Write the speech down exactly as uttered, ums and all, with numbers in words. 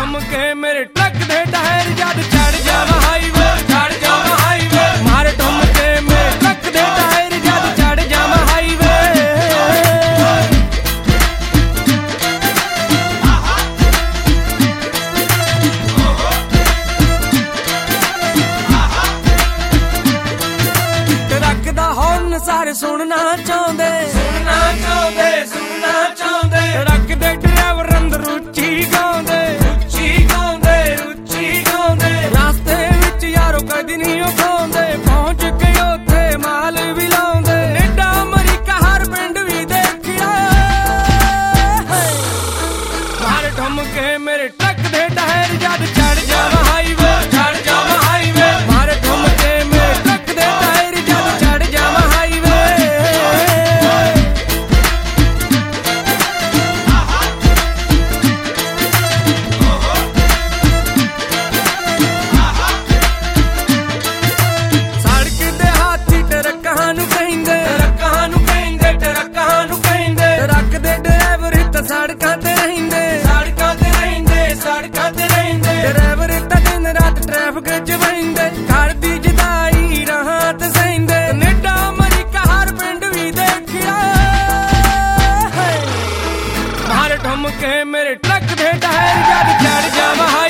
ठुमके मेरे ट्रक दे टायर जद चढ़ जावा हाईवे, चढ़ जावा हाईवे। मारे ठुमके मेरे ट्रक दे टायर जद चढ़ जावा हाईवे। ट्रक दा हॉर्न सारे सुनना चाहंदे, सुनना चाहंदे, सुनना चाहंदे। ट्रक दे ड्राइवर अंदर रुचि गाउंदे, रुचि गाउंदे, रुचि गाउंदे। रास्ते विच यारो कदी नहीं उठाउंदे, पहुंच के उत्थे माल भी लाउंदे। कनेडा अमरीका हर पिंड भी देखिया। मारे ठुमके मेरे ट्रक दे टायर जद चढ़ जावा हाईवे, चढ़ जावा हाईवे। मारे ठुमके मेरे ट्रक दे टायर जद चढ़ जावा हाईवे। सड़कां ते रहिंदे, सड़कां ते रहिंदे, सड़कां ते रहिंदे। ड्राइवर तां दिन रात ट्रैफिक च बहिंदे, घर दी जुदाई राहां ते सहिंदे। कनेडा अमरीका हर पिंड भी देखिया। मारे ठुमके मेरे ट्रक दे टायर जद चढ़ जावा।